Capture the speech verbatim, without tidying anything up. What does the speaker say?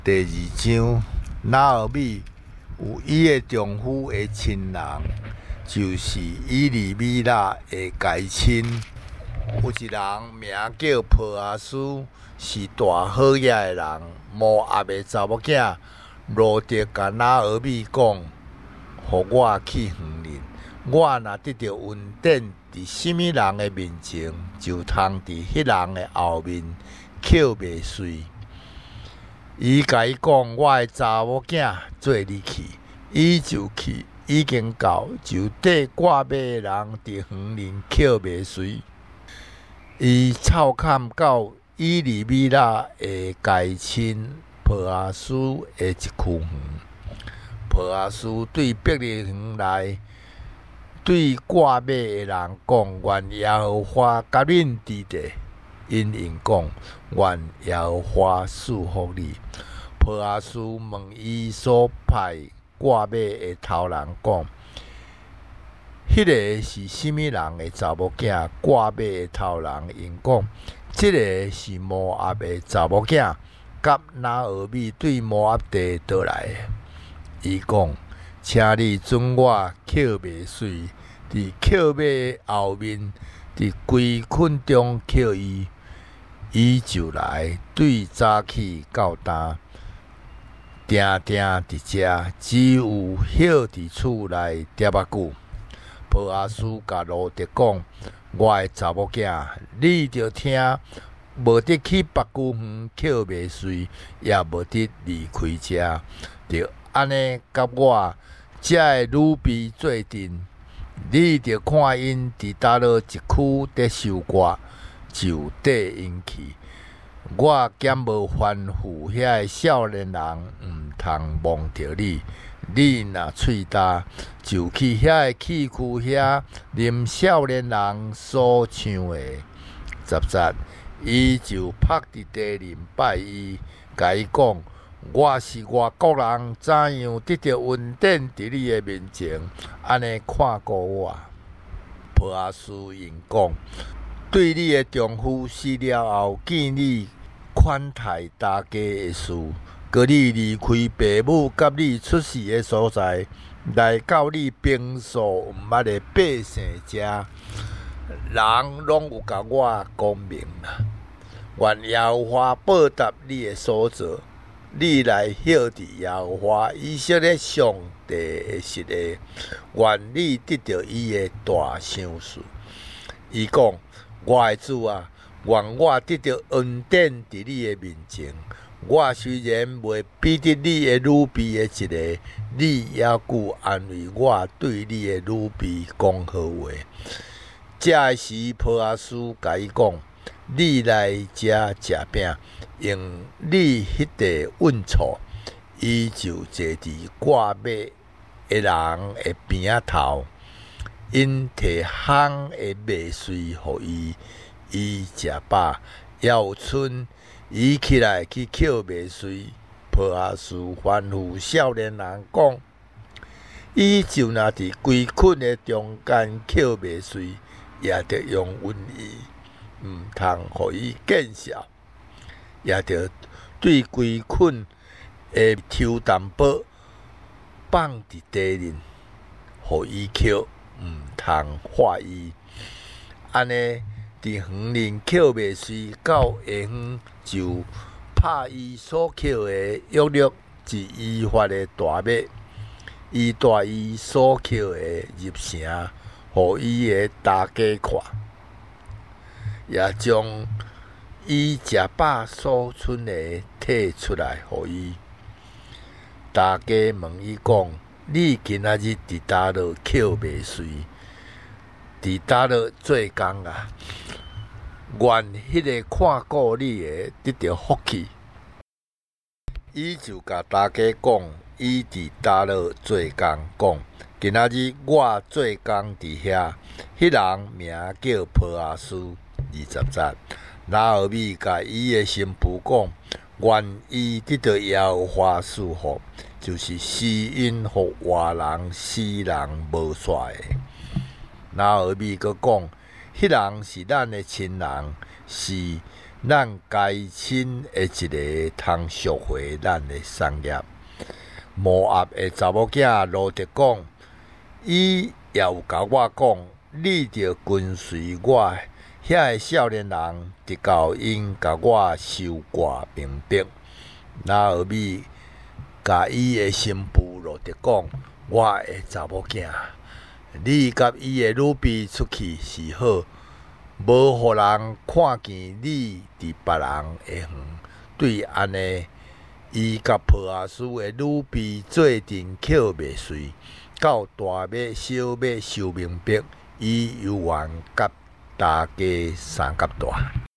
第二章，拿俄米有伊的丈夫的亲人，就是以利米勒的家亲。有一人名叫波阿斯，是大好野的人。摩押的查某囝罗德甲拿俄米讲，互我去园林。我若得到恩典，伫什么人的面前，就通伫迄人的后面扣袂碎。伊甲伊讲，我的查某囝做你去，伊就去，已经到，就缀挂马的人伫园林扣袂碎。伊臭砍到以利米勒的家亲波阿斯的一区园。波阿斯对伯利恒内对挂马的人讲：愿耶和华甲恁伫地。因应讲：愿耶和华赐福你。波阿斯问伊所派挂马的头人讲：迄个是什么人的查某囝？挂马的头人因讲：即个是摩押的查某囝，甲拿俄米对摩押地倒来的。伊讲：请你准我扣袂碎，伫扣马的后面，伫规捆中扣伊。伊就来，对早起到呾，定定伫遮，只有歇伫厝内喋仔久。波阿斯甲罗德讲：我的查某囝，你着听，无得去别居园扣袂碎，也无得离开遮，着安尼甲我遮的女婢做阵。你着看因伫叨落一区伫收割，就缀因去。我减无吩咐遐个少年人毋通忘着你。你若喙焦，就去遐个器区遐啉少年人所唱的。十节，伊就趴伫地面拜伊，甲伊讲：我是外国人，怎样得到恩典伫你的面前，安尼看顾我？波阿斯因讲：对你的丈夫死了后，见你款待大家的事，搁你离开父母甲你出世的所在，来到你平素毋捌的百姓遮，人拢有甲我讲明啦。愿耶和华报答你的所做，你来晓得耶和华以色列上帝的实力，愿你得到伊的大赏赐。伊讲：我的主啊，愿我得到恩典伫你的面前。我虽然袂比得你的女婢的一个，你也顾安慰我，对你的女婢讲好话。这时，波阿斯甲伊讲：你来遮食饼，用你迄地稳厝。伊就坐伫挂马的人的边仔头，因摕烘的麦穗互伊，伊食饱，还有剩，伊起来去扣麦穗。波阿斯吩咐少年人讲：伊就若伫规捆的中间扣麦穗，也着用温意，毋通互伊见笑，也着对规捆的抽淡薄放伫地面，互伊扣，毋通喝伊。安尼伫园林扣麦穗到下昏，就拍伊所扣的约略一伊发的大麦，伊带伊所扣的入城，互伊的大家看，也将伊食饱所剩的摕出来互伊。大家问伊讲：你今仔日伫叨落扣麦穗？伫叨落做工啊？愿迄个看顾你的得到福气。伊就甲大家讲，伊伫叨落做工，讲今仔日我做工伫遐。迄人名叫波阿斯。二十节，拿俄米甲伊的新妇讲：愿伊得到耶和华赐福，就是施恩互活人，死人无煞的。拿俄米阁讲：迄人是咱的亲人，是咱家亲的一个通赎回咱的产业。无压的查某囝罗德讲，伊也有甲我讲，你着跟随我。遐个少年人直到因甲我收挂明白。那后尾甲伊的新妇罗德讲，我的查某囝，你甲伊的女婢出去是好。无互人看见你伫别人的远，对安尼，伊甲抱阿叔的女婢做阵扣未遂，到大尾小尾收明白，伊有缘甲大家三甲大。